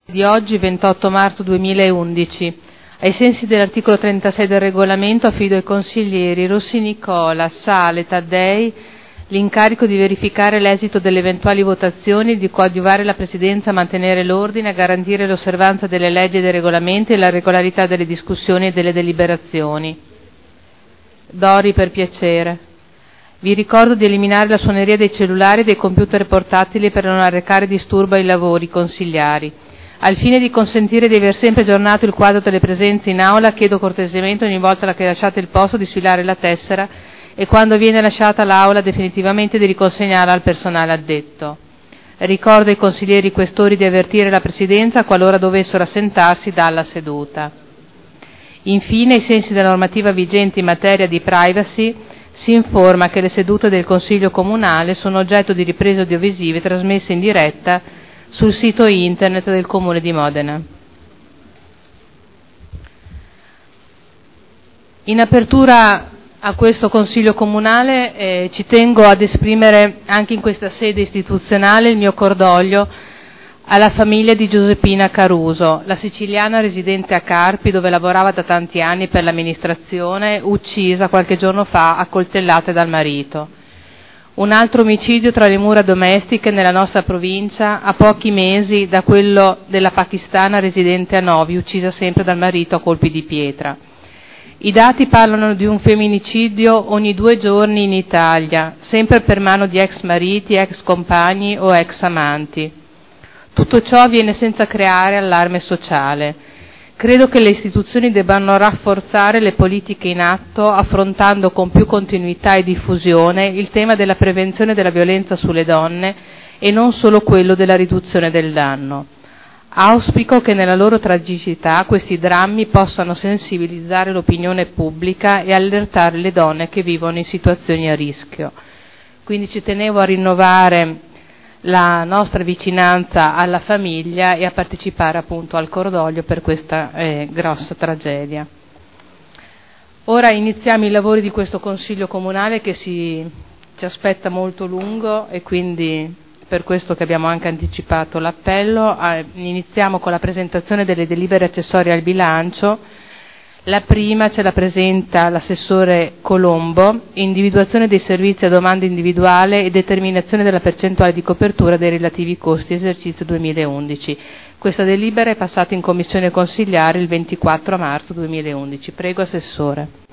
Di oggi, 28 marzo 2011. Ai sensi dell'articolo 36 del regolamento affido ai consiglieri Rossi Nicola, Sale, Taddei l'incarico di verificare l'esito delle eventuali votazioni e di coadiuvare la Presidenza a mantenere l'ordine, a garantire l'osservanza delle leggi e dei regolamenti e la regolarità delle discussioni e delle deliberazioni. Dori, per piacere. Vi ricordo di eliminare la suoneria dei cellulari e dei computer portatili per non arrecare disturbo ai lavori consigliari. Al fine di consentire di aver sempre aggiornato il quadro delle presenze in aula, chiedo cortesemente ogni volta che lasciate il posto di sfilare la tessera e quando viene lasciata l'aula definitivamente di riconsegnarla al personale addetto. Ricordo ai consiglieri questori di avvertire la Presidenza qualora dovessero assentarsi dalla seduta. Infine, ai sensi della normativa vigente in materia di privacy, si informa che le sedute del Consiglio Comunale sono oggetto di riprese audiovisive trasmesse in diretta sul sito internet del Comune di Modena. In apertura a questo Consiglio Comunale ci tengo ad esprimere anche in questa sede istituzionale il mio cordoglio alla famiglia di Giuseppina Caruso, la siciliana residente a Carpi, dove lavorava da tanti anni per l'amministrazione, uccisa qualche giorno fa a coltellate dal marito. Un altro omicidio tra le mura domestiche nella nostra provincia, a pochi mesi da quello della pakistana residente a Novi, uccisa sempre dal marito a colpi di pietra. I dati parlano di un femminicidio ogni 2 giorni in Italia, sempre per mano di ex mariti, ex compagni o ex amanti. Tutto ciò avviene senza creare allarme sociale. Credo che le istituzioni debbano rafforzare le politiche in atto, affrontando con più continuità e diffusione il tema della prevenzione della violenza sulle donne e non solo quello della riduzione del danno. Auspico che nella loro tragicità questi drammi possano sensibilizzare l'opinione pubblica e allertare le donne che vivono in situazioni a rischio. Quindi ci tenevo a rinnovare la nostra vicinanza alla famiglia e a partecipare appunto al cordoglio per questa grossa tragedia. Ora iniziamo i lavori di questo Consiglio Comunale che ci aspetta molto lungo e quindi per questo che abbiamo anche anticipato l'appello. Iniziamo con la presentazione delle delibere accessorie al bilancio. La prima ce la presenta l'assessore Colombo, individuazione dei servizi a domanda individuale e determinazione della percentuale di copertura dei relativi costi esercizio 2011. Questa delibera è passata in commissione consigliare il 24 marzo 2011. Prego, assessore.